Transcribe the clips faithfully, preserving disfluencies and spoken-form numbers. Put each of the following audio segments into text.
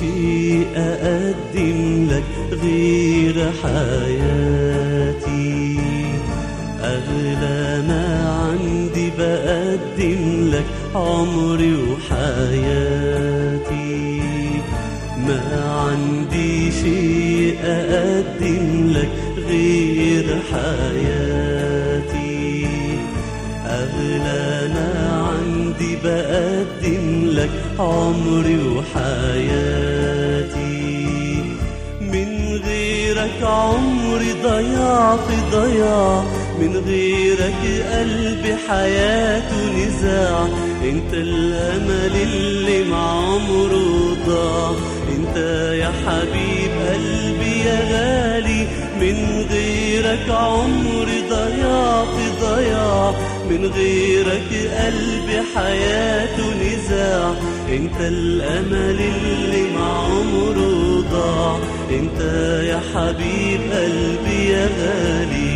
شيء أقدم لك غير حياتي، أغلى ما عندي بقدم لك عمري وحياتي. ما عندي شيء أقدم لك غير حياتي، أغلى ما عندي بقدم لك عمري وحياتي. من غيرك عمري ضياع في ضياع، من غيرك قلبي حياته نزاع. انت الامل اللي مع عمره ضاع، انت يا حبيب قلبي يا غالي. من غيرك عمري ضياع في ضياع، من غيرك قلبي حياته نزاع. انت الامل اللي مع عمره ضاع، انت يا حبيب قلبي يا غالي.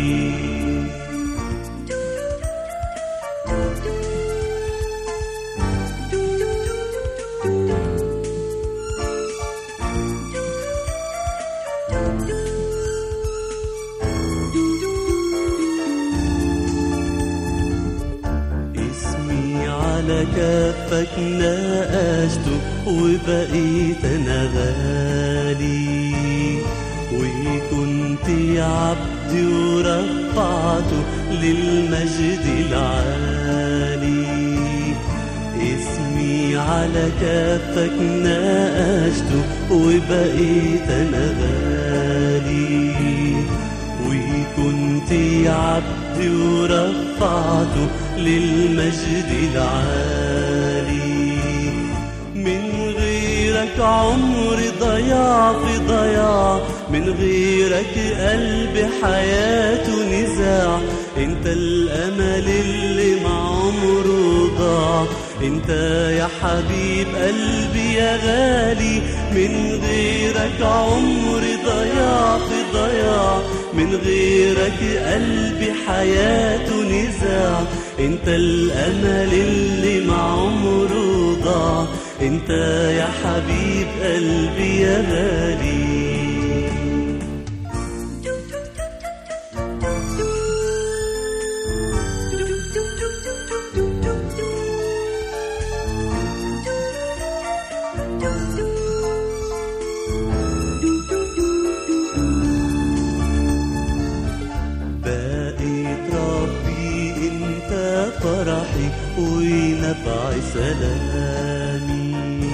على كفك ناقشته وبقيت أنا غالي، وكنت عبدي ورفعته للمجد العالي. اسمي على كفك ناقشته وبقيت أنا غالي، وكنت عبدي ورفعته للمجد العالي. من غيرك عمري ضياع في ضياع، من غيرك قلبي حياته نزاع. انت الامل اللي مع عمره ضاع، انت يا حبيب قلبي يا غالي. من غيرك عمري ضياع في ضياع، من غيرك قلبي حياته نزاع. انت الامل اللي مع عمره ضاع، انت يا حبيب قلبي يا غالي. فرحي ونبع سلامي،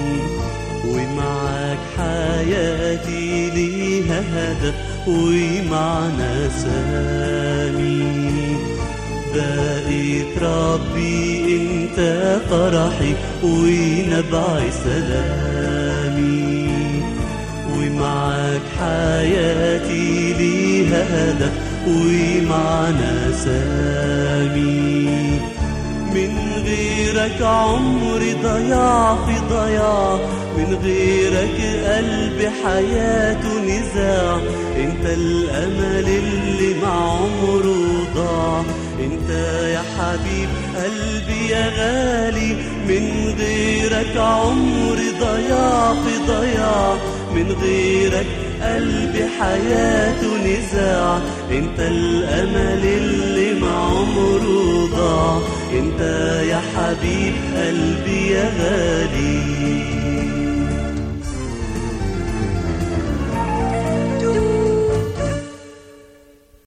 ومعك حياتي ليها هدف ومعنى سامي. بقيت ربي انت فرحي ونبع سلامي، ومعك حياتي ليها هدف ومعنى سامي. من غيرك عمري ضياع في ضياع، من غيرك قلبي حياته نزاع. انت الامل اللي مع عمره ضاع، انت يا حبيب قلبي يا غالي. من غيرك عمري ضياع في ضياع، من غيرك قلبي حياته نزاع. انت الامل اللي مع عمره ضاع، انت يا حبيب قلبي يا غالي.